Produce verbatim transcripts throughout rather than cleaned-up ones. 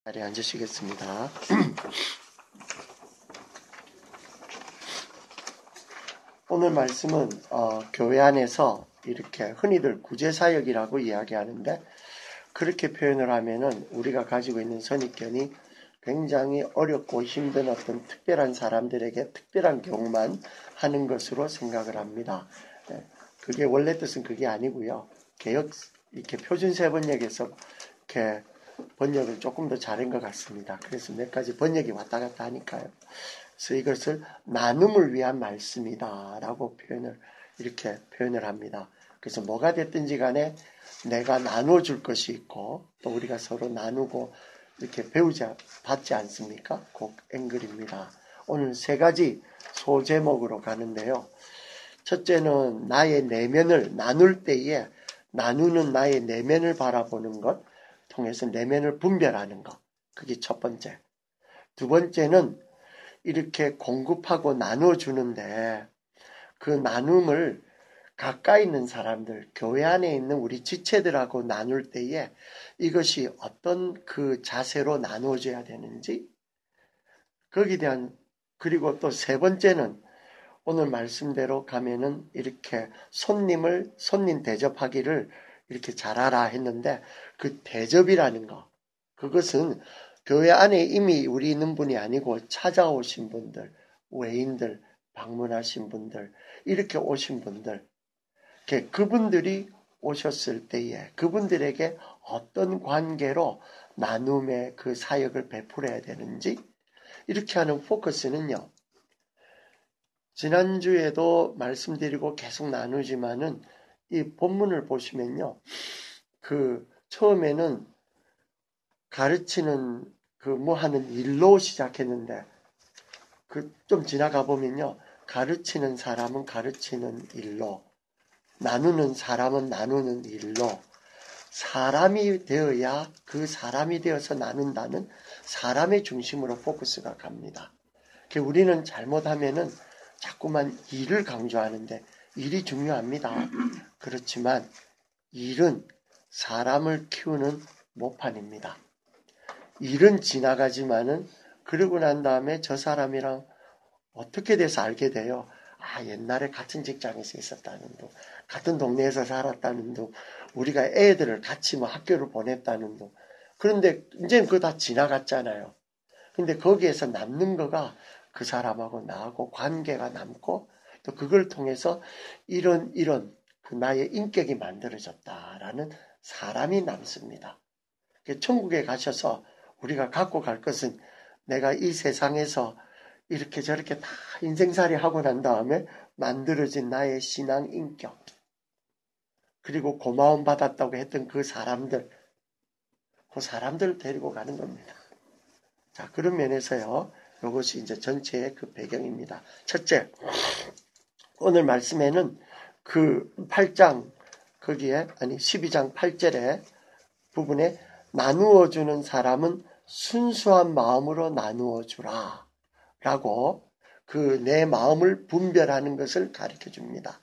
자리에 앉으시겠습니다. 오늘 말씀은 어, 교회 안에서 이렇게 흔히들 구제사역이라고 이야기하는데, 그렇게 표현을 하면은 우리가 가지고 있는 선입견이 굉장히 어렵고 힘든 어떤 특별한 사람들에게 특별한 경우만 하는 것으로 생각을 합니다. 그게 원래 뜻은 그게 아니고요. 개역 이렇게 표준세번역에서 이렇게 번역을 조금 더 잘한 것 같습니다. 그래서 몇 가지 번역이 왔다 갔다 하니까요. 그래서 이것을 나눔을 위한 말씀이다 라고 표현을 이렇게 표현을 합니다. 그래서 뭐가 됐든지 간에 내가 나눠줄 것이 있고, 또 우리가 서로 나누고 이렇게 배우지 받지 않습니까? 그 앵글입니다. 오늘 세 가지 소제목으로 가는데요. 첫째는 나의 내면을 나눌 때에 나누는 나의 내면을 바라보는 것, 통해서 내면을 분별하는 것. 그게 첫 번째. 두 번째는 이렇게 공급하고 나눠주는데 그 나눔을 가까이 있는 사람들, 교회 안에 있는 우리 지체들하고 나눌 때에 이것이 어떤 그 자세로 나누어져야 되는지, 거기에 대한, 그리고 또 세 번째는 오늘 말씀대로 가면은 이렇게 손님을, 손님 대접하기를 이렇게 잘하라 했는데, 그 대접이라는 거, 그것은 교회 안에 이미 우리 있는 분이 아니고 찾아오신 분들, 외인들, 방문하신 분들, 이렇게 오신 분들, 그분들이 오셨을 때에 그분들에게 어떤 관계로 나눔의 그 사역을 베풀어야 되는지, 이렇게 하는 포커스는요, 지난주에도 말씀드리고 계속 나누지만은 이 본문을 보시면요, 그 처음에는 가르치는 그 뭐 하는 일로 시작했는데, 그 좀 지나가 보면요, 가르치는 사람은 가르치는 일로, 나누는 사람은 나누는 일로, 사람이 되어야 그 사람이 되어서 나눈다는 사람의 중심으로 포커스가 갑니다. 우리는 잘못하면은 자꾸만 일을 강조하는데, 일이 중요합니다. 그렇지만 일은 사람을 키우는 모판입니다. 일은 지나가지만은 그러고 난 다음에 저 사람이랑 어떻게 돼서 알게 돼요. 아, 옛날에 같은 직장에서 있었다는 둥, 같은 동네에서 살았다는 둥, 우리가 애들을 같이 뭐 학교를 보냈다는 둥. 그런데 이제는 그거 다 지나갔잖아요. 근데 거기에서 남는 거가 그 사람하고 나하고 관계가 남고, 또 그걸 통해서 이런 이런 그 나의 인격이 만들어졌다라는 사람이 남습니다. 천국에 가셔서 우리가 갖고 갈 것은 내가 이 세상에서 이렇게 저렇게 다 인생살이 하고 난 다음에 만들어진 나의 신앙 인격, 그리고 고마움 받았다고 했던 그 사람들, 그 사람들을 데리고 가는 겁니다. 자, 그런 면에서요, 이것이 이제 전체의 그 배경입니다. 첫째, 오늘 말씀에는 그 팔 장, 거기에, 아니, 십이 장 팔 절에 부분에 나누어 주는 사람은 순수한 마음으로 나누어 주라 라고 그 내 마음을 분별하는 것을 가르쳐 줍니다.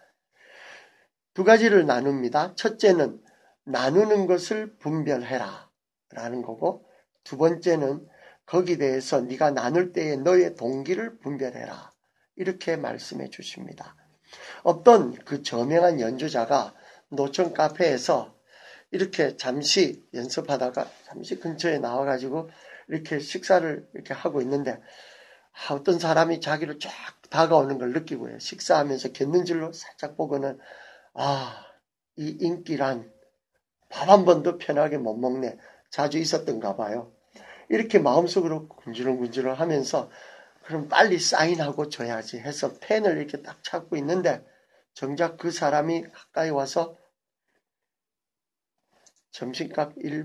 두 가지를 나눕니다. 첫째는 나누는 것을 분별해라 라는 거고, 두 번째는 거기에 대해서 네가 나눌 때에 너의 동기를 분별해라, 이렇게 말씀해 주십니다. 어떤 그 저명한 연주자가 노천 카페에서 이렇게 잠시 연습하다가 잠시 근처에 나와가지고 이렇게 식사를 이렇게 하고 있는데, 어떤 사람이 자기를 쫙 다가오는 걸 느끼고요, 식사하면서 곁눈질로 살짝 보고는, 아, 이 인기란 밥 한 번도 편하게 못 먹네, 자주 있었던가 봐요. 이렇게 마음속으로 군지렁군지렁 하면서 그럼 빨리 사인하고 줘야지 해서 펜을 이렇게 딱 찾고 있는데, 정작 그 사람이 가까이 와서 점심값 일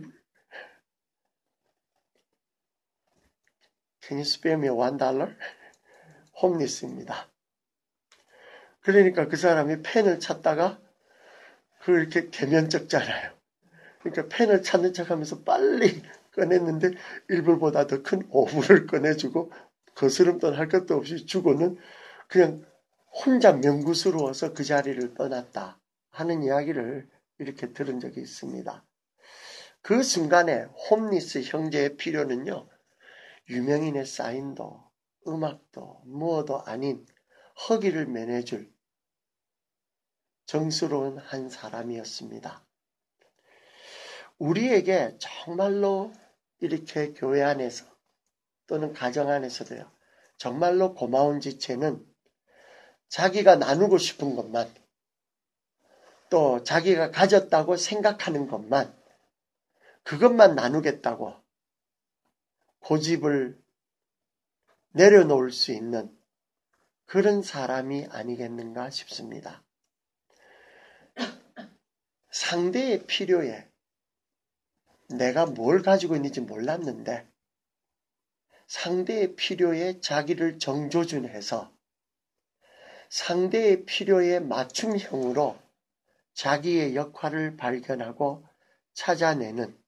Can you spare me one dollar? 홈리스입니다. 그러니까 그 사람이 펜을 찾다가 그 이렇게 개면적잖아요. 그러니까 펜을 찾는 척하면서 빨리 꺼냈는데 일 불보다 더 큰 오 불을 꺼내주고 거스름돈 할 것도 없이 주고는 그냥 혼자 명구스러워서 그 자리를 떠났다 하는 이야기를 이렇게 들은 적이 있습니다. 그 순간에 홈리스 형제의 필요는요, 유명인의 사인도 음악도 무엇도 아닌 허기를 면해줄 정스러운 한 사람이었습니다. 우리에게 정말로 이렇게 교회 안에서 또는 가정 안에서도요, 정말로 고마운 지체는 자기가 나누고 싶은 것만, 또 자기가 가졌다고 생각하는 것만, 그것만 나누겠다고 고집을 내려놓을 수 있는 그런 사람이 아니겠는가 싶습니다. 상대의 필요에 내가 뭘 가지고 있는지 몰랐는데 상대의 필요에 자기를 정조준해서 상대의 필요에 맞춤형으로 자기의 역할을 발견하고 찾아내는,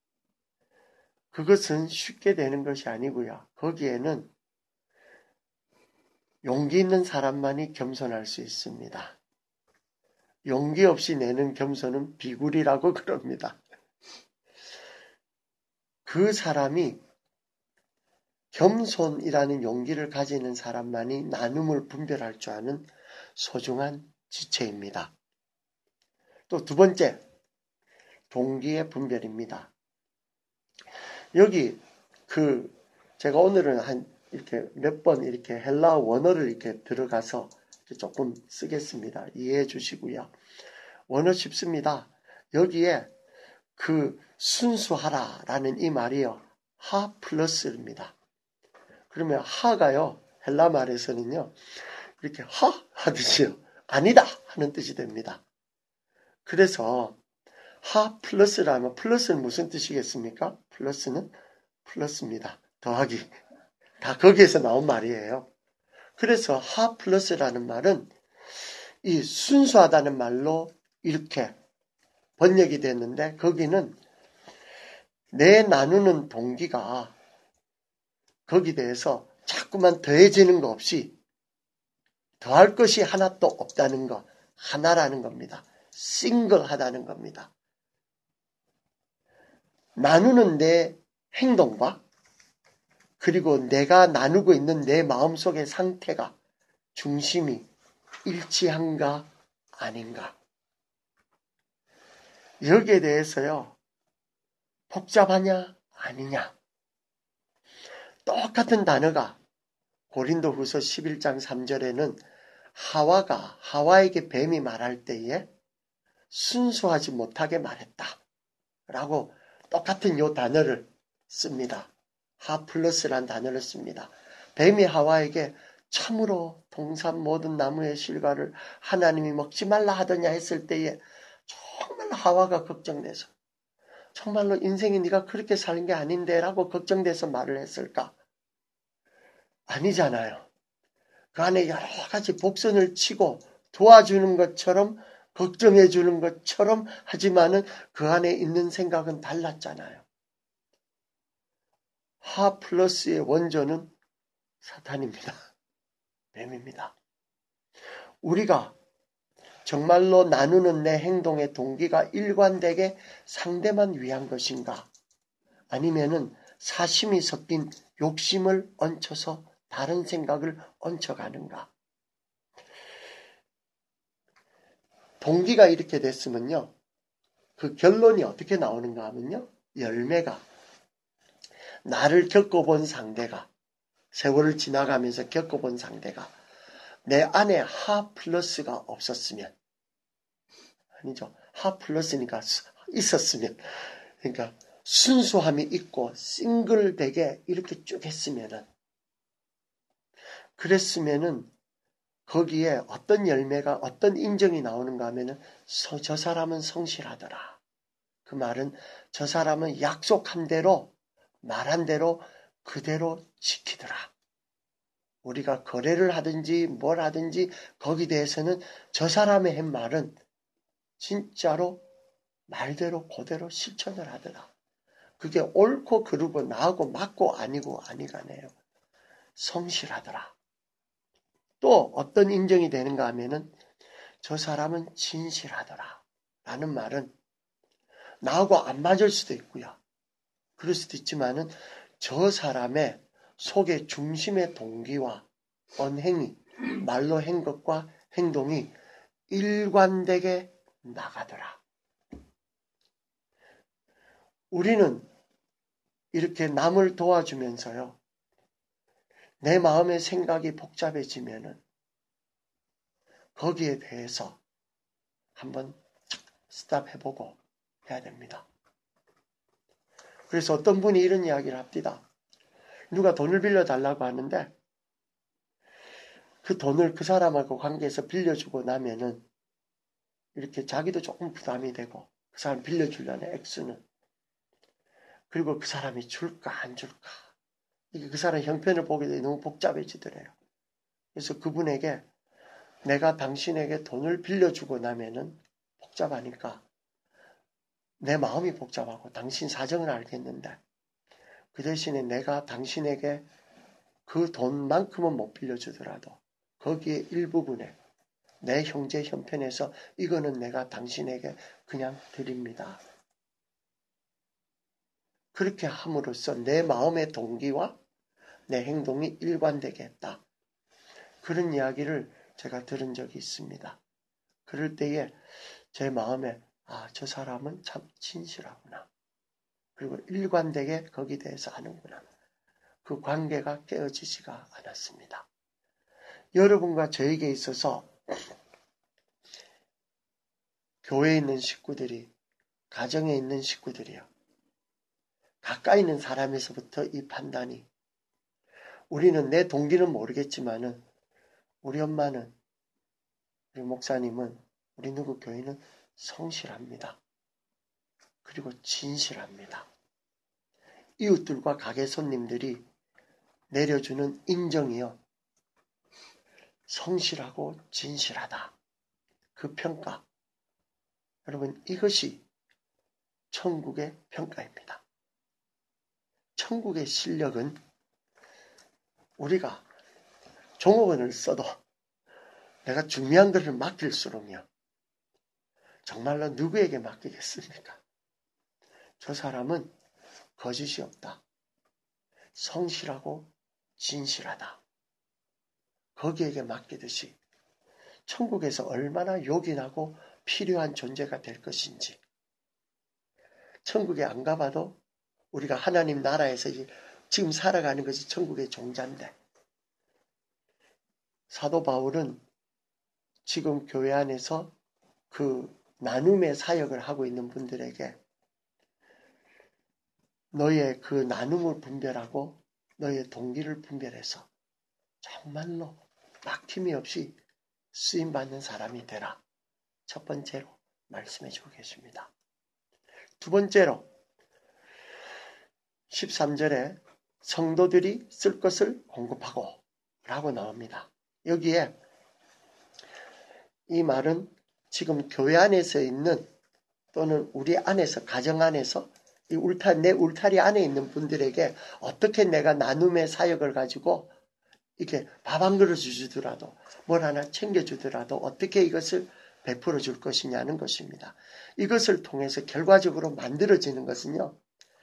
그것은 쉽게 되는 것이 아니고요. 거기에는 용기 있는 사람만이 겸손할 수 있습니다. 용기 없이 내는 겸손은 비굴이라고 그럽니다. 그 사람이 겸손이라는 용기를 가지는 사람만이 나눔을 분별할 줄 아는 소중한 지체입니다. 또 두 번째, 동기의 분별입니다. 여기 그 제가 오늘은 한 이렇게 몇 번 이렇게 헬라 원어를 이렇게 들어가서 조금 쓰겠습니다. 이해해 주시고요. 원어 쉽습니다. 여기에 그 순수하라라는 이 말이요, 하 플러스입니다. 그러면 하가요, 헬라 말에서는요, 이렇게 하 하듯이요, 아니다 하는 뜻이 됩니다. 그래서 하 플러스라면, 플러스는 무슨 뜻이겠습니까? 플러스는 플러스입니다. 더하기. 다 거기에서 나온 말이에요. 그래서 하 플러스라는 말은 이 순수하다는 말로 이렇게 번역이 됐는데, 거기는 내 나누는 동기가 거기에 대해서 자꾸만 더해지는 거 없이 더할 것이 하나도 없다는 거, 하나라는 겁니다. 싱글하다는 겁니다. 나누는 내 행동과 그리고 내가 나누고 있는 내 마음속의 상태가, 중심이 일치한가 아닌가. 여기에 대해서요, 복잡하냐 아니냐. 똑같은 단어가 고린도후서 십일 장 삼 절에는 하와가 하와에게 뱀이 말할 때에 순수하지 못하게 말했다 라고 똑같은 요 단어를 씁니다. 하 플러스란 단어를 씁니다. 뱀이 하와에게 참으로 동산 모든 나무의 실과를 하나님이 먹지 말라 하더냐 했을 때에 정말 하와가 걱정돼서, 정말로 인생이 네가 그렇게 사는 게 아닌데 라고 걱정돼서 말을 했을까? 아니잖아요. 그 안에 여러 가지 복선을 치고 도와주는 것처럼, 걱정해 주는 것처럼 하지만은 그 안에 있는 생각은 달랐잖아요. 하 플러스의 원조는 사탄입니다. 뱀입니다. 우리가 정말로 나누는 내 행동의 동기가 일관되게 상대만 위한 것인가? 아니면은 사심이 섞인 욕심을 얹혀서 다른 생각을 얹혀가는가? 동기가 이렇게 됐으면요, 그 결론이 어떻게 나오는가 하면요, 열매가, 나를 겪어본 상대가, 세월을 지나가면서 겪어본 상대가 내 안에 하 플러스가 없었으면, 아니죠, 하 플러스니까 있었으면, 그러니까 순수함이 있고 싱글되게 이렇게 쭉 했으면은, 그랬으면은 거기에 어떤 열매가, 어떤 인정이 나오는가 하면은 저 사람은 성실하더라. 그 말은 저 사람은 약속한 대로, 말한 대로 그대로 지키더라. 우리가 거래를 하든지 뭘 하든지 거기에 대해서는 저 사람의 한 말은 진짜로 말대로 그대로 실천을 하더라. 그게 옳고 그르고 나하고 맞고 아니고 아니가네요. 성실하더라. 또 어떤 인정이 되는가 하면은 저 사람은 진실하더라 라는 말은 나하고 안 맞을 수도 있고요. 그럴 수도 있지만은 저 사람의 속의 중심의 동기와 언행이, 말로 한 것과 행동이 일관되게 나가더라. 우리는 이렇게 남을 도와주면서요, 내 마음의 생각이 복잡해지면은 거기에 대해서 한번 스탑해보고 해야 됩니다. 그래서 어떤 분이 이런 이야기를 합니다. 누가 돈을 빌려달라고 하는데 그 돈을 그 사람하고 관계에서 빌려주고 나면은 이렇게 자기도 조금 부담이 되고 그 사람 빌려주려는 액수는, 그리고 그 사람이 줄까 안 줄까, 이게 그 사람 형편을 보게 되면 너무 복잡해지더래요. 그래서 그분에게 내가 당신에게 돈을 빌려주고 나면은 복잡하니까 내 마음이 복잡하고 당신 사정을 알겠는데 그 대신에 내가 당신에게 그 돈만큼은 못 빌려주더라도 거기에 일부분에 내 형제 형편에서 이거는 내가 당신에게 그냥 드립니다. 그렇게 함으로써 내 마음의 동기와 내 행동이 일관되게 했다. 그런 이야기를 제가 들은 적이 있습니다. 그럴 때에 제 마음에 아, 저 사람은 참 진실하구나. 그리고 일관되게 거기에 대해서 하는구나. 그 관계가 깨어지지가 않았습니다. 여러분과 저에게 있어서 교회에 있는 식구들이, 가정에 있는 식구들이요, 가까이 있는 사람에서부터 이 판단이, 우리는 내 동기는 모르겠지만은 우리 엄마는, 우리 목사님은, 우리 누구 교회는 성실합니다. 그리고 진실합니다. 이웃들과 가게 손님들이 내려주는 인정이요, 성실하고 진실하다. 그 평가. 여러분, 이것이 천국의 평가입니다. 천국의 실력은 우리가 종업원을 써도 내가 중요한 것을 맡길수록요, 정말로 누구에게 맡기겠습니까? 저 사람은 거짓이 없다. 성실하고 진실하다. 거기에게 맡기듯이 천국에서 얼마나 요긴하고 필요한 존재가 될 것인지, 천국에 안 가봐도 우리가 하나님 나라에서 지금 살아가는 것이 천국의 종자인데, 사도 바울은 지금 교회 안에서 그 나눔의 사역을 하고 있는 분들에게 너의 그 나눔을 분별하고 너의 동기를 분별해서 정말로 막힘이 없이 쓰임받는 사람이 되라. 첫 번째로 말씀해 주고 계십니다. 두 번째로 십삼 절에 성도들이 쓸 것을 공급하고 라고 나옵니다. 여기에 이 말은 지금 교회 안에서 있는, 또는 우리 안에서, 가정 안에서 이 울타, 내 울타리 안에 있는 분들에게 어떻게 내가 나눔의 사역을 가지고 이렇게 밥 한 그릇 주더라도 뭘 하나 챙겨주더라도 어떻게 이것을 베풀어 줄 것이냐는 것입니다. 이것을 통해서 결과적으로 만들어지는 것은요,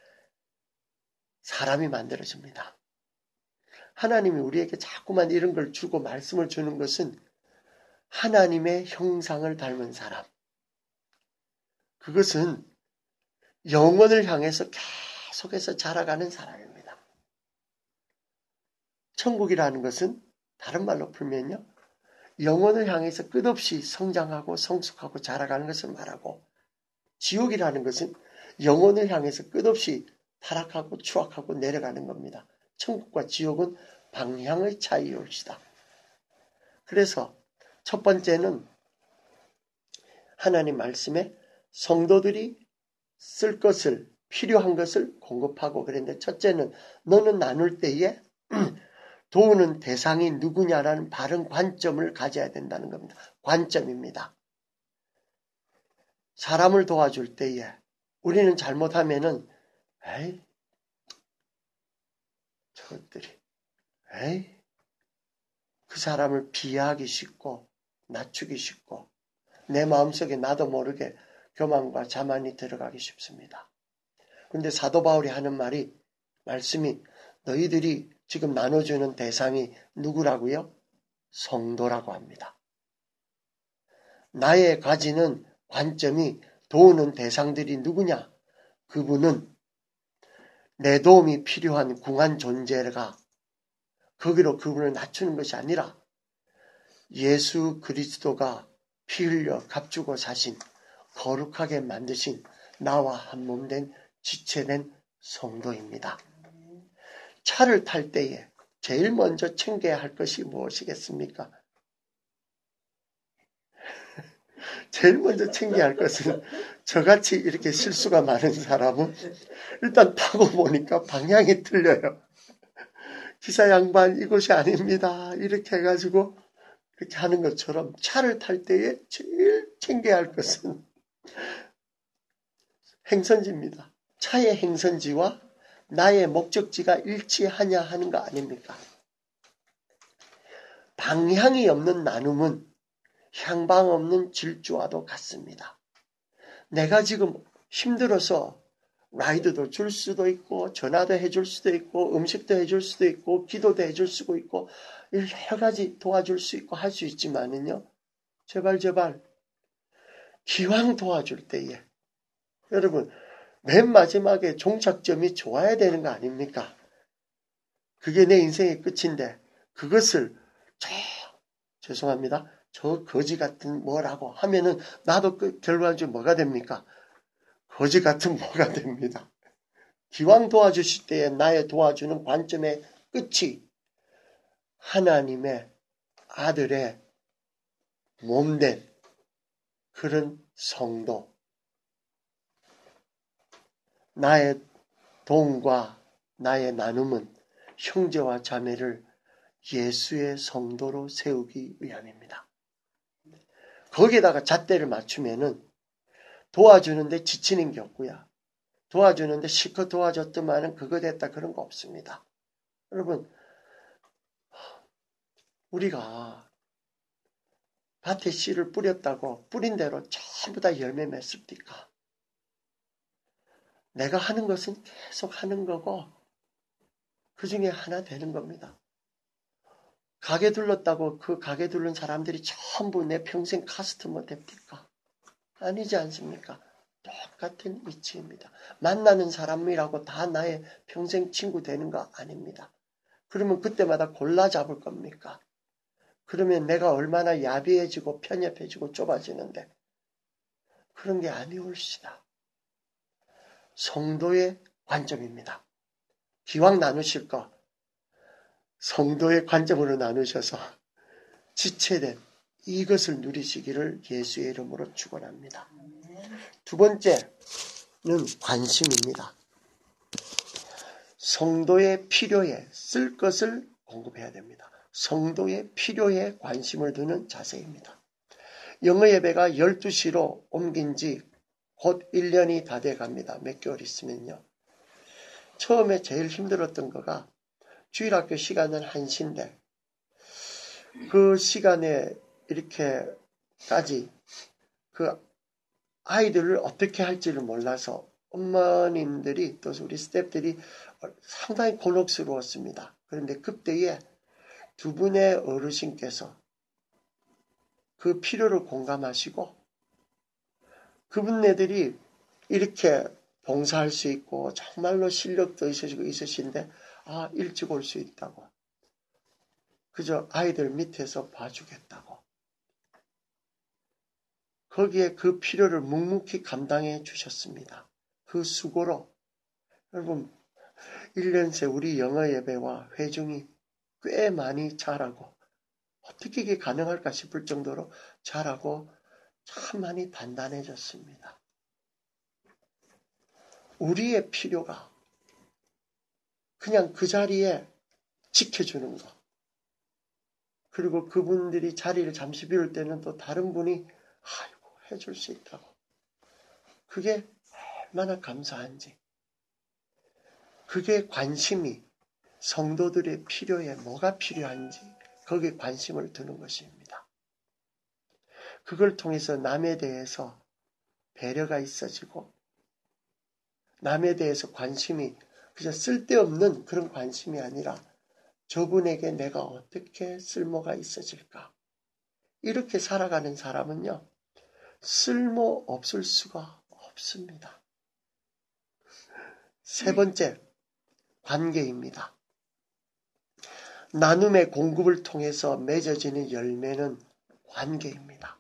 사람이 만들어집니다. 하나님이 우리에게 자꾸만 이런 걸 주고 말씀을 주는 것은 하나님의 형상을 닮은 사람, 그것은 영혼을 향해서 계속해서 자라가는 사람입니다. 천국이라는 것은 다른 말로 풀면요, 영혼을 향해서 끝없이 성장하고 성숙하고 자라가는 것을 말하고, 지옥이라는 것은 영혼을 향해서 끝없이 타락하고 추악하고 내려가는 겁니다. 천국과 지옥은 방향의 차이올시다. 그래서 첫 번째는 하나님 말씀에 성도들이 쓸 것을, 필요한 것을 공급하고 그랬는데, 첫째는 너는 나눌 때에 도우는 대상이 누구냐라는 바른 관점을 가져야 된다는 겁니다. 관점입니다. 사람을 도와줄 때에 우리는 잘못하면은 에이, 저것들이, 에이, 그 사람을 비하하기 쉽고 낮추기 쉽고 내 마음속에 나도 모르게 교만과 자만이 들어가기 쉽습니다. 그런데 사도 바울이 하는 말이, 말씀이 너희들이 지금 나눠주는 대상이 누구라고요? 성도라고 합니다. 나의 가지는 관점이 도우는 대상들이 누구냐? 그분은 내 도움이 필요한 궁한 존재가 거기로 그분을 낮추는 것이 아니라 예수 그리스도가 피 흘려 값주고 사신 거룩하게 만드신 나와 한 몸 된 지체된 성도입니다. 차를 탈 때에 제일 먼저 챙겨야 할 것이 무엇이겠습니까? 제일 먼저 챙겨야 할 것은 저같이 이렇게 실수가 많은 사람은 일단 타고 보니까 방향이 틀려요. 기사 양반 이곳이 아닙니다. 이렇게 해가지고 이렇게 하는 것처럼 차를 탈 때에 제일 챙겨야 할 것은 행선지입니다. 차의 행선지와 나의 목적지가 일치하냐 하는 거 아닙니까? 방향이 없는 나눔은 향방 없는 질주와도 같습니다. 내가 지금 힘들어서 라이드도 줄 수도 있고 전화도 해줄 수도 있고 음식도 해줄 수도 있고 기도도 해줄 수도 있고 여러 가지 도와줄 수 있고 할 수 있지만은요. 제발 제발 기왕 도와줄 때에 여러분 맨 마지막에 종착점이 좋아야 되는 거 아닙니까? 그게 내 인생의 끝인데 그것을 저 죄송합니다. 저 거지 같은 뭐라고 하면은 나도 그 결과적으로 뭐가 됩니까? 거지 같은 뭐가 됩니다. 기왕 도와주실 때에 나의 도와주는 관점의 끝이 하나님의 아들의 몸된 그런 성도, 나의 도움과 나의 나눔은 형제와 자매를 예수의 성도로 세우기 위함입니다. 거기에다가 잣대를 맞추면은 도와주는데 지치는 게 없고요. 도와주는데 실컷 도와줬더만은 그거 됐다 그런 거 없습니다. 여러분 우리가 밭에 씨를 뿌렸다고 뿌린 대로 전부 다 열매 맺습니까? 내가 하는 것은 계속 하는 거고 그 중에 하나 되는 겁니다. 가게 둘렀다고 그 가게 둘른 사람들이 전부 내 평생 카스터머 됩니까? 아니지 않습니까? 똑같은 이치입니다. 만나는 사람이라고 다 나의 평생 친구 되는 거 아닙니다. 그러면 그때마다 골라 잡을 겁니까? 그러면 내가 얼마나 야비해지고 편협해지고 좁아지는데 그런 게 아니올시다. 성도의 관점입니다. 기왕 나누실 거 성도의 관점으로 나누셔서 지체된 이것을 누리시기를 예수의 이름으로 축원합니다. 두 번째는 관심입니다. 성도의 필요에 쓸 것을 공급해야 됩니다. 성도의 필요에 관심을 두는 자세입니다. 영어 예배가 열두 시로 옮긴 지 곧 일 년이 다 돼 갑니다. 몇 개월 있으면요. 처음에 제일 힘들었던 거가 주일학교 시간은 한 시인데 그 시간에 이렇게까지 그 아이들을 어떻게 할지를 몰라서 어머님들이 또 우리 스태프들이 상당히 곤혹스러웠습니다. 그런데 그때에 두 분의 어르신께서 그 필요를 공감하시고 그분네들이 이렇게 봉사할 수 있고 정말로 실력도 있으시고 있으신데 아 일찍 올 수 있다고 그저 아이들 밑에서 봐주겠다고 거기에 그 필요를 묵묵히 감당해 주셨습니다. 그 수고로 여러분 일 년 새 우리 영어 예배와 회중이 꽤 많이 자라고 어떻게 이게 가능할까 싶을 정도로 자라고 참 많이 단단해졌습니다. 우리의 필요가 그냥 그 자리에 지켜주는 것. 그리고 그분들이 자리를 잠시 비울 때는 또 다른 분이 아이고 해줄 수 있다고. 그게 얼마나 감사한지. 그게 관심이 성도들의 필요에 뭐가 필요한지 거기에 관심을 두는 것입니다. 그걸 통해서 남에 대해서 배려가 있어지고 남에 대해서 관심이 그저 쓸데없는 그런 관심이 아니라 저분에게 내가 어떻게 쓸모가 있어질까? 이렇게 살아가는 사람은요, 쓸모 없을 수가 없습니다. 세 번째, 관계입니다. 나눔의 공급을 통해서 맺어지는 열매는 관계입니다.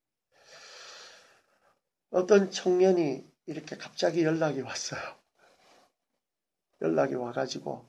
어떤 청년이 이렇게 갑자기 연락이 왔어요. 연락이 와가지고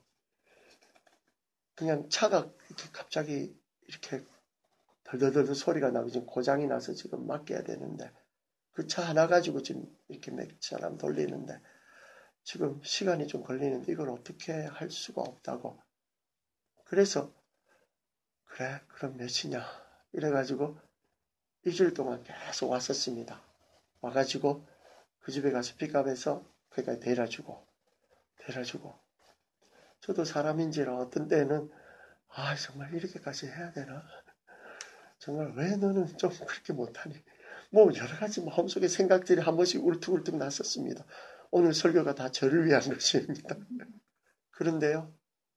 그냥 차가 이렇게 갑자기 이렇게 덜덜덜 소리가 나고 지금 고장이 나서 지금 맡겨야 되는데 그 차 하나 가지고 지금 이렇게 몇 사람 돌리는데 지금 시간이 좀 걸리는데 이걸 어떻게 할 수가 없다고. 그래서 그래 그럼 몇이냐 이래가지고 일주일 동안 계속 왔었습니다. 와가지고 그 집에 가서 픽업해서 그러니까 데려주고 데려주고 저도 사람인지라 어떤 때는 아 정말 이렇게까지 해야 되나 정말 왜 너는 좀 그렇게 못하니 뭐 여러 가지 마음속에 생각들이 한 번씩 울퉁울퉁 났었습니다. 오늘 설교가 다 저를 위한 것입니다. 그런데요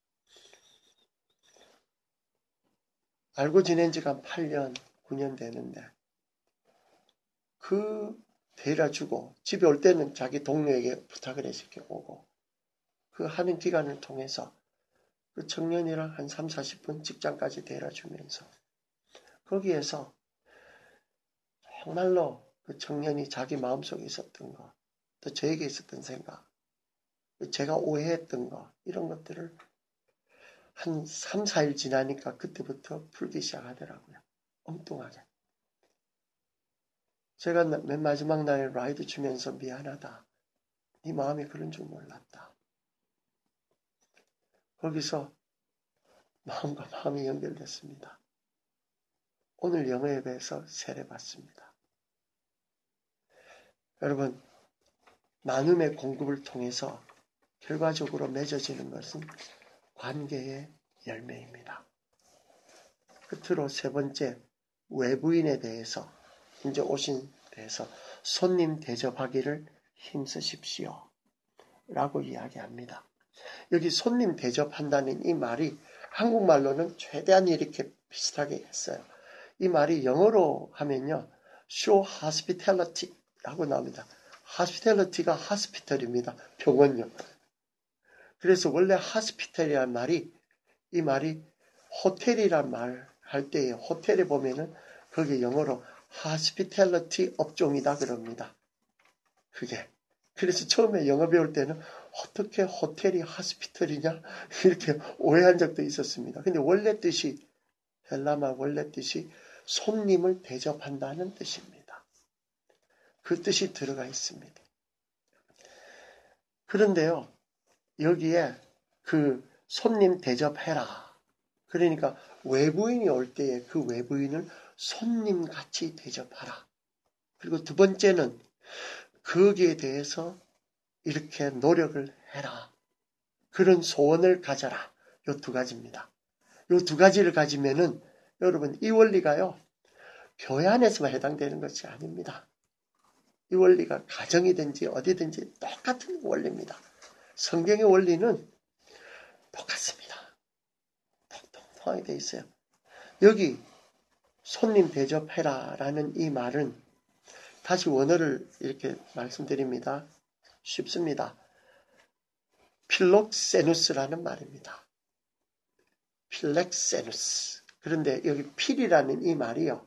알고 지낸 지가 한 팔 년 구 년 되는데 그 데려주고 집에 올 때는 자기 동료에게 부탁을 해서 이렇게 오고 그 하는 기간을 통해서 그 청년이랑 한 삼, 사십 분 직장까지 데려주면서 거기에서 정말로 그 청년이 자기 마음속에 있었던 거, 또 저에게 있었던 생각, 제가 오해했던 거 이런 것들을 한 삼, 사 일 지나니까 그때부터 풀기 시작하더라고요. 엉뚱하게. 제가 맨 마지막 날에 라이드 주면서 미안하다. 네 마음이 그런 줄 몰랐다. 거기서 마음과 마음이 연결됐습니다. 오늘 영어 예배에서 세례받습니다. 여러분, 나눔의 공급을 통해서 결과적으로 맺어지는 것은 관계의 열매입니다. 끝으로 세 번째, 외부인에 대해서 이제 오신 데서 손님 대접하기를 힘쓰십시오. 라고 이야기합니다. 여기 손님 대접한다는 이 말이 한국말로는 최대한 이렇게 비슷하게 했어요. 이 말이 영어로 하면요. show hospitality 라고 나옵니다. hospitality가 hospital입니다. 병원요. 그래서 원래 hospital이라는 말이 이 말이 호텔이란 말 할 때에 호텔에 보면은 거기 영어로 hospitality 업종이다 그럽니다. 그게. 그래서 처음에 영어 배울 때는 어떻게 호텔이 hospital이냐 이렇게 오해한 적도 있었습니다. 근데 원래 뜻이 헬라말 원래 뜻이 손님을 대접한다는 뜻입니다. 그 뜻이 들어가 있습니다. 그런데요, 여기에 그 손님 대접해라. 그러니까 외부인이 올 때에 그 외부인을 손님같이 대접하라. 그리고 두 번째는 거기에 대해서 이렇게 노력을 해라. 그런 소원을 가져라. 요 두 가지입니다. 요 두 가지를 가지면은 여러분 이 원리가요. 교회 안에서만 해당되는 것이 아닙니다. 이 원리가 가정이든지 어디든지 똑같은 원리입니다. 성경의 원리는 똑같습니다. 통통하게 돼 있어요. 여기 손님 대접해라 라는 이 말은 다시 원어를 이렇게 말씀드립니다. 쉽습니다. 필록세누스라는 말입니다. 필렉세누스. 그런데 여기 필이라는 이 말이요.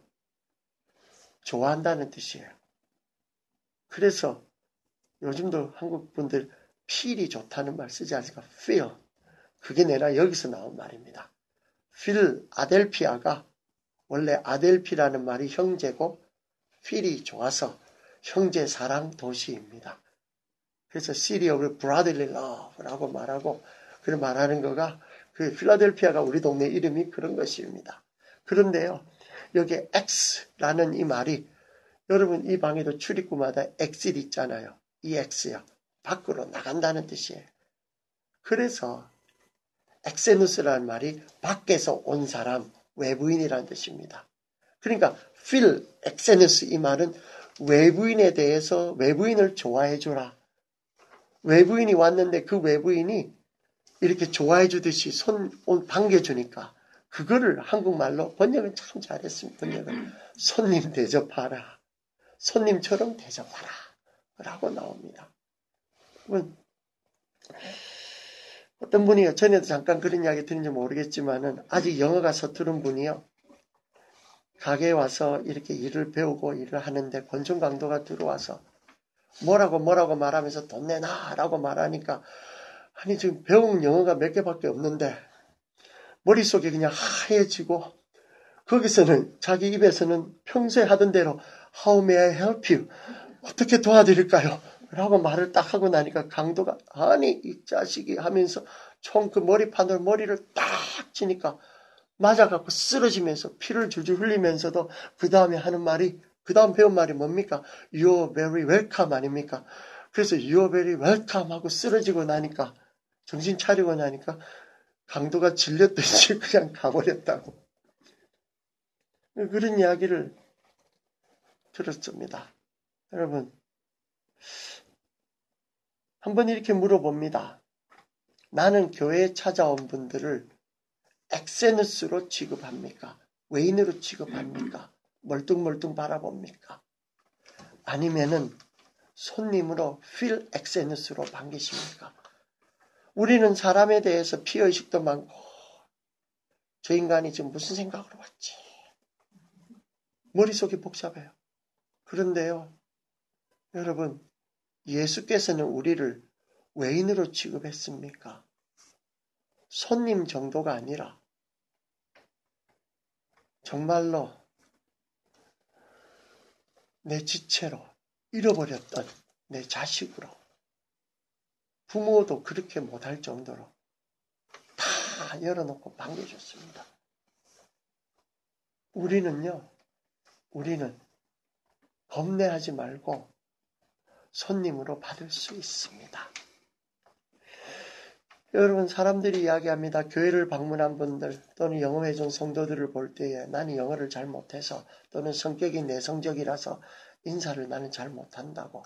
좋아한다는 뜻이에요. 그래서 요즘도 한국 분들 필이 좋다는 말 쓰지 않습니까? feel. 그게 내가 여기서 나온 말입니다. 필 아델피아가 원래 아델피라는 말이 형제고 필이 좋아서 형제 사랑 도시입니다. 그래서 City of Brotherly Love라고 말하고 그런 말하는 거가 그 필라델피아가 우리 동네 이름이 그런 것입니다. 그런데요. 여기 X라는 이 말이 여러분 이 방에도 출입구마다 엑싯 있잖아요. 이 X요. 밖으로 나간다는 뜻이에요. 그래서 엑세누스라는 말이 밖에서 온 사람, 외부인이라는 뜻입니다. 그러니까 필, 엑세누스 이 말은 외부인에 대해서 외부인을 좋아해 주라. 외부인이 왔는데 그 외부인이 이렇게 좋아해 주듯이 손 반겨주니까 그거를 한국말로 번역은 참 잘했습니다. 번역을 손님 대접하라. 손님처럼 대접하라. 라고 나옵니다. 어떤 분이요. 전에도 잠깐 그런 이야기 드린지 모르겠지만은 아직 영어가 서투른 분이요. 가게에 와서 이렇게 일을 배우고 일을 하는데 권총 강도가 들어와서 뭐라고 뭐라고 말하면서 돈 내놔 라고 말하니까 아니 지금 배운 영어가 몇 개밖에 없는데 머릿속에 그냥 하얘지고 거기서는 자기 입에서는 평소에 하던 대로 How may I help you? 어떻게 도와드릴까요? 라고 말을 딱 하고 나니까 강도가 아니 이 자식이 하면서 총 그 머리판으로 머리를 딱 치니까 맞아갖고 쓰러지면서 피를 줄줄 흘리면서도 그 다음에 하는 말이 그 다음 배운 말이 뭡니까? You're very welcome 아닙니까? 그래서 You're very welcome 하고 쓰러지고 나니까 정신 차리고 나니까 강도가 질렸듯이 그냥 가버렸다고. 그런 이야기를 들었습니다. 여러분 한번 이렇게 물어봅니다. 나는 교회에 찾아온 분들을 엑세누스로 취급합니까? 외인으로 취급합니까? 멀뚱멀뚱 바라봅니까? 아니면은 손님으로 필 엑세누스로 반기십니까? 우리는 사람에 대해서 피의식도 많고 저 인간이 지금 무슨 생각으로 왔지? 머릿속이 복잡해요. 그런데요. 여러분 예수께서는 우리를 외인으로 취급했습니까? 손님 정도가 아니라 정말로 내 지체로 잃어버렸던 내 자식으로 부모도 그렇게 못할 정도로 다 열어놓고 반겨줬습니다. 우리는요. 우리는 겁내하지 말고 손님으로 받을 수 있습니다. 여러분 사람들이 이야기합니다. 교회를 방문한 분들 또는 영어회전 성도들을 볼 때에 나는 영어를 잘 못해서 또는 성격이 내성적이라서 인사를 나는 잘 못한다고.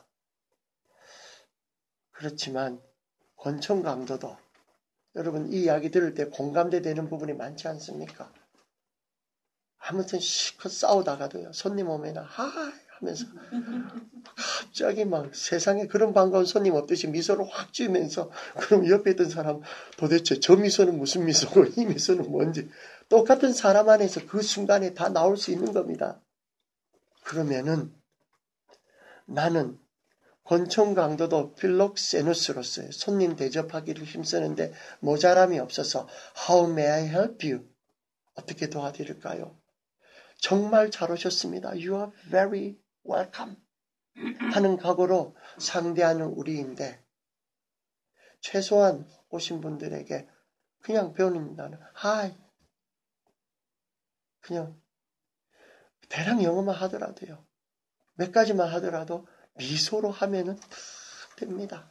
그렇지만 권총 강도도 여러분 이 이야기 들을 때 공감대 되는 부분이 많지 않습니까? 아무튼 시컷 싸우다가도요. 손님 오면 하이 하면서 갑자기 막 세상에 그런 반가운 손님 없듯이 미소를 확 지으면서 그럼 옆에 있던 사람 도대체 저 미소는 무슨 미소고 이 미소는 뭔지 똑같은 사람 안에서 그 순간에 다 나올 수 있는 겁니다. 그러면은 나는 권총 강도도 필록세누스로서의 손님 대접하기를 힘쓰는데 모자람이 없어서 How may I help you? 어떻게 도와드릴까요? 정말 잘 오셨습니다. You are very welcome. 하는 각오로 상대하는 우리인데 최소한 오신 분들에게 그냥 배우는 단어 Hi. 그냥 대략 영어만 하더라도요. 몇 가지만 하더라도 미소로 하면은 다 됩니다.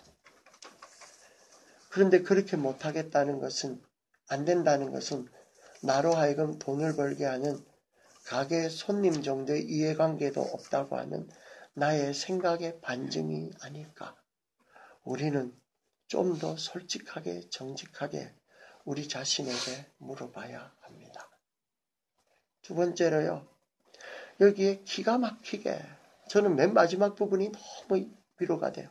그런데 그렇게 못하겠다는 것은 안 된다는 것은 나로 하여금 돈을 벌게 하는 가게 손님 정도의 이해관계도 없다고 하는 나의 생각의 반증이 아닐까. 우리는 좀 더 솔직하게 정직하게 우리 자신에게 물어봐야 합니다. 두 번째로요. 여기에 기가 막히게 저는 맨 마지막 부분이 너무 위로가 돼요.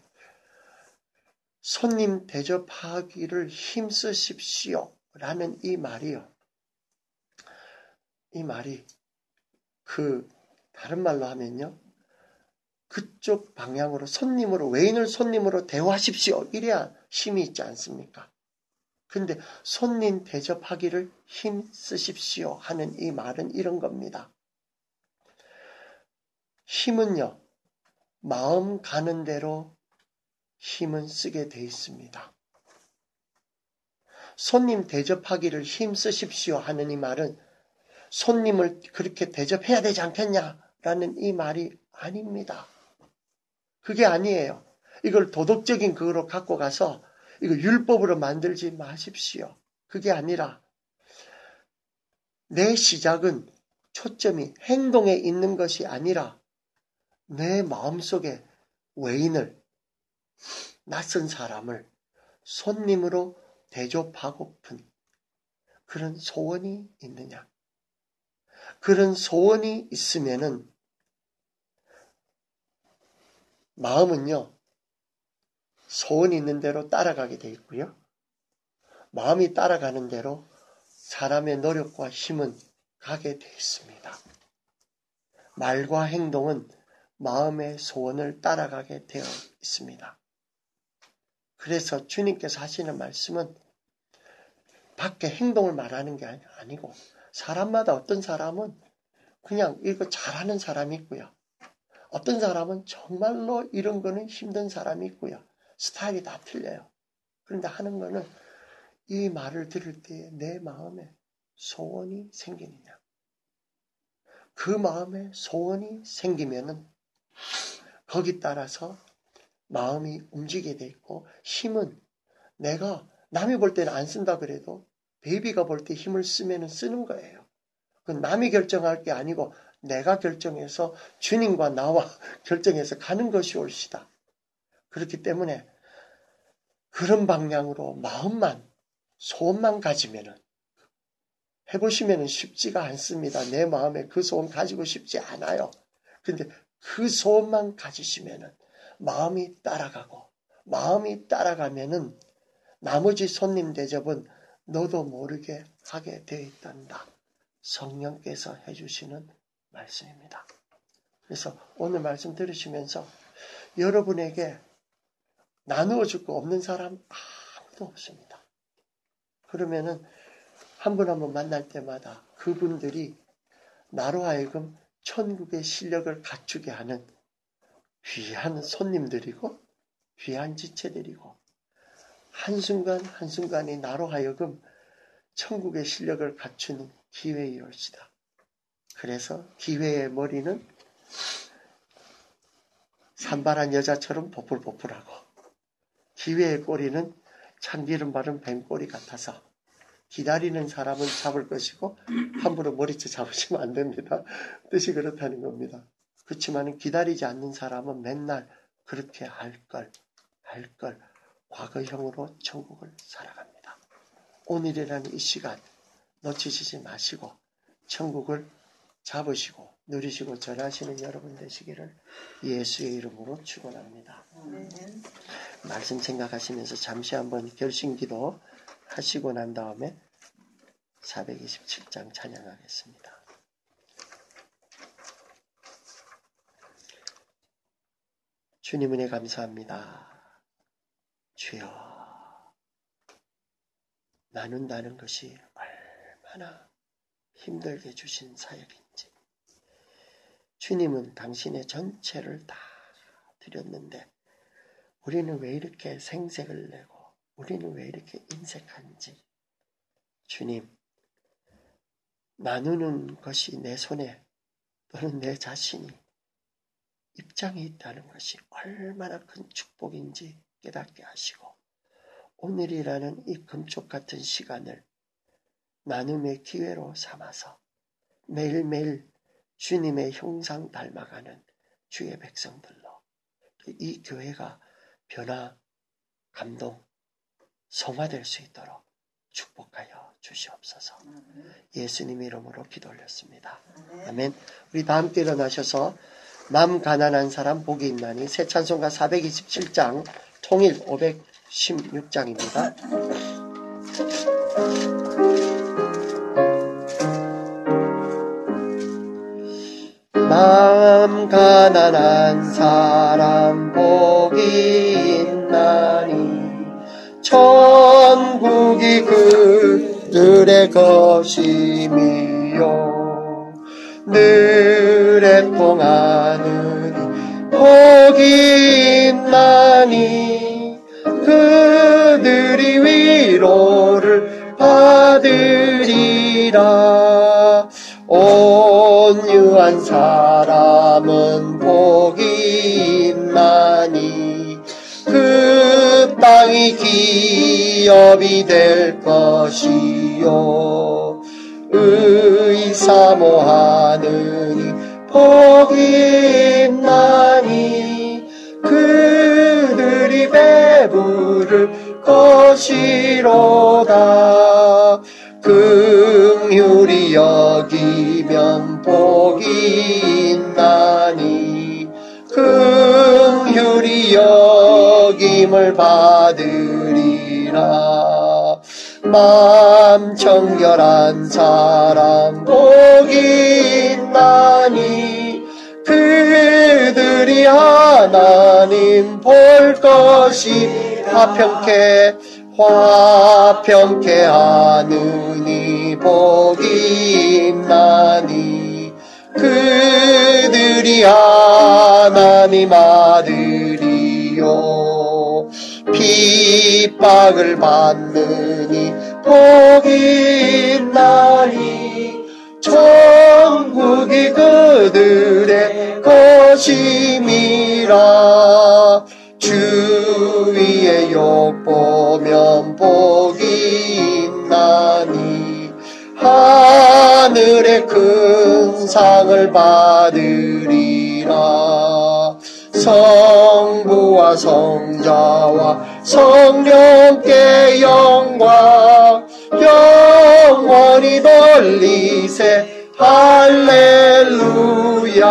손님 대접하기를 힘쓰십시오 라는 이 말이요. 이 말이 그 다른 말로 하면요. 그쪽 방향으로 손님으로 외인을 손님으로 대우하십시오. 이래야 힘이 있지 않습니까? 근데 손님 대접하기를 힘쓰십시오 하는 이 말은 이런 겁니다. 힘은요. 마음 가는 대로 힘은 쓰게 돼 있습니다. 손님 대접하기를 힘쓰십시오 하는 이 말은 손님을 그렇게 대접해야 되지 않겠냐라는 이 말이 아닙니다. 그게 아니에요. 이걸 도덕적인 그거로 갖고 가서 이거 율법으로 만들지 마십시오. 그게 아니라 내 시작은 초점이 행동에 있는 것이 아니라 내 마음속에 외인을, 낯선 사람을 손님으로 대접하고픈 그런 소원이 있느냐? 그런 소원이 있으면은 마음은요, 소원이 있는 대로 따라가게 돼 있고요. 마음이 따라가는 대로 사람의 노력과 힘은 가게 돼 있습니다. 말과 행동은 마음의 소원을 따라가게 되어 있습니다. 그래서 주님께서 하시는 말씀은 밖에 행동을 말하는 게 아니고 사람마다 어떤 사람은 그냥 이거 잘하는 사람이 있고요. 어떤 사람은 정말로 이런 거는 힘든 사람이 있고요. 스타일이 다 틀려요. 그런데 하는 거는 이 말을 들을 때 내 마음에 소원이 생기느냐. 그 마음에 소원이 생기면은 거기 따라서 마음이 움직이게 돼 있고 힘은 내가 남이 볼 때는 안 쓴다 그래도 베이비가 볼 때 힘을 쓰면은 쓰는 거예요. 그건 남이 결정할 게 아니고 내가 결정해서 주님과 나와 결정해서 가는 것이 옳시다. 그렇기 때문에 그런 방향으로 마음만 소원만 가지면은 해보시면은 쉽지가 않습니다. 내 마음에 그 소원 가지고 싶지 않아요. 근데 그 소원만 가지시면은 마음이 따라가고 마음이 따라가면은 나머지 손님 대접은 너도 모르게 하게 되어 있단다. 성령께서 해주시는 말씀입니다. 그래서 오늘 말씀 들으시면서 여러분에게 나누어 줄 거 없는 사람 아무도 없습니다. 그러면은 한 분 한 분 만날 때마다 그분들이 나로 하여금 천국의 실력을 갖추게 하는 귀한 손님들이고 귀한 지체들이고 한순간 한순간이 나로 하여금 천국의 실력을 갖추는 기회이올시다. 그래서 기회의 머리는 산발한 여자처럼 보풀보풀하고 기회의 꼬리는 참기름 바른 뱀꼬리 같아서 기다리는 사람은 잡을 것이고 함부로 머리채 잡으시면 안 됩니다. 뜻이 그렇다는 겁니다. 그렇지만 기다리지 않는 사람은 맨날 그렇게 할 걸, 할 걸 과거형으로 천국을 살아갑니다. 오늘이라는 이 시간 놓치시지 마시고 천국을 잡으시고 누리시고 전하시는 여러분 되시기를 예수의 이름으로 축원합니다. 말씀 생각하시면서 잠시 한번 결심기도 하시고 난 다음에 사백이십칠 장 찬양하겠습니다. 주님 은혜 감사합니다. 주여, 나눈다는 것이 얼마나 힘들게 주신 사역인지. 주님은 당신의 전체를 다 드렸는데 우리는 왜 이렇게 생색을 내고 우리는 왜 이렇게 인색한지. 주님, 나누는 것이 내 손에 또는 내 자신이 입장에 있다는 것이 얼마나 큰 축복인지 깨닫게 하시고 오늘이라는 이 금쪽 같은 시간을 나눔의 기회로 삼아서 매일매일 주님의 형상 닮아가는 주의 백성들로 이 교회가 변화, 감동, 성화될 수 있도록 축복하여 주시옵소서. 예수님 이름으로 기도 올렸습니다. 아멘. 우리 다 함께 일어나셔서 맘 가난한 사람 복이 있나니 새 찬송가 사백이십칠 장 통일 오백십육 장입니다. 맘 가난한 사람 복이 있나니 천국이 그들의 것이미요. 늘에 통하는 복이 있나니 그들이 위로를 받으리라. 온유한 사람은 복이 있나니 그 땅이 기업이 될 것이요. 의사모하느니 복이 있나니 부를 것이로다. 긍휼히 여기면 복이 있나니 긍휼히 여김을 받으리라. 마음 청결한 사람 복이 있나니 그들이 하나님 볼 것이 화평케 화평케 하느니 복이 있나니 그들이 하나님 아들이요. 핍박을 받느니 복이 있나니 천국이 그들의 것임이라. 주위의 욕보면 복이 있나니 하늘의 큰 상을 받으리라. 성부와 성자와 성령께 영광 영원히 돌리세. 할렐루야.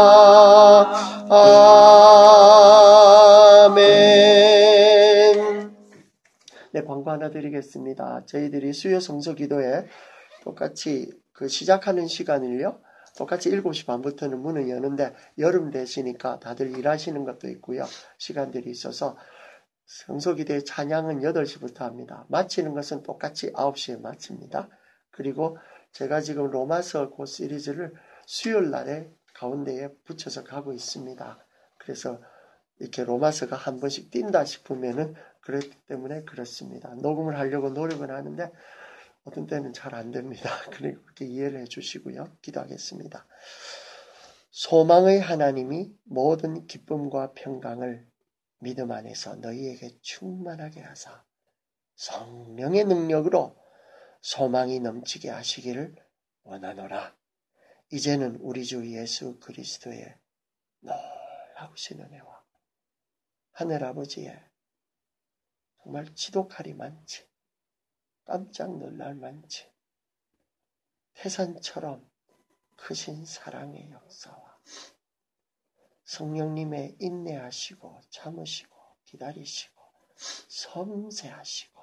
아멘. 네, 광고 하나 드리겠습니다. 저희들이 수요 성서 기도에 똑같이 그 시작하는 시간을요, 똑같이 일곱 시 반부터는 문을 여는데 여름 되시니까 다들 일하시는 것도 있고요. 시간들이 있어서 성서기도의 찬양은 여덟 시부터 합니다. 마치는 것은 똑같이 아홉 시에 마칩니다. 그리고 제가 지금 로마서 그 시리즈를 수요일 날에 가운데에 붙여서 가고 있습니다. 그래서 이렇게 로마서가 한 번씩 뛴다 싶으면은 그렇기 때문에 그렇습니다. 녹음을 하려고 노력은 하는데 어떤 때는 잘 안 됩니다. 그리고 그렇게 이해를 해주시고요. 기도하겠습니다. 소망의 하나님이 모든 기쁨과 평강을 믿음 안에서 너희에게 충만하게 하사 성령의 능력으로 소망이 넘치게 하시기를 원하노라. 이제는 우리 주 예수 그리스도의 놀라우신 은혜와 하늘아버지의 정말 지독하리 많지, 깜짝 놀랄 많지, 태산처럼 크신 사랑의 역사와 성령님의 인내하시고 참으시고 기다리시고 섬세하시고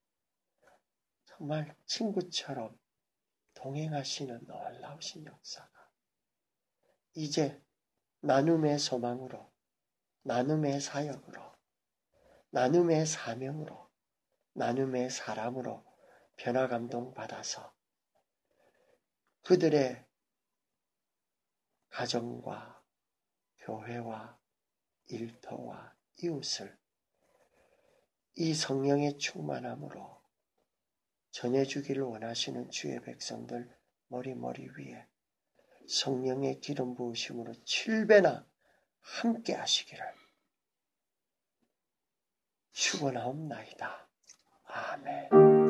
정말 친구처럼 동행하시는 놀라우신 역사가 이제 나눔의 소망으로, 나눔의 사역으로, 나눔의 사명으로, 나눔의 사람으로 변화감동 받아서 그들의 가정과 교회와 일터와 이웃을 이 성령의 충만함으로 전해주기를 원하시는 주의 백성들 머리머리 위에 성령의 기름 부으심으로 칠 배나 함께 하시기를 축원하옵나이다. 아멘.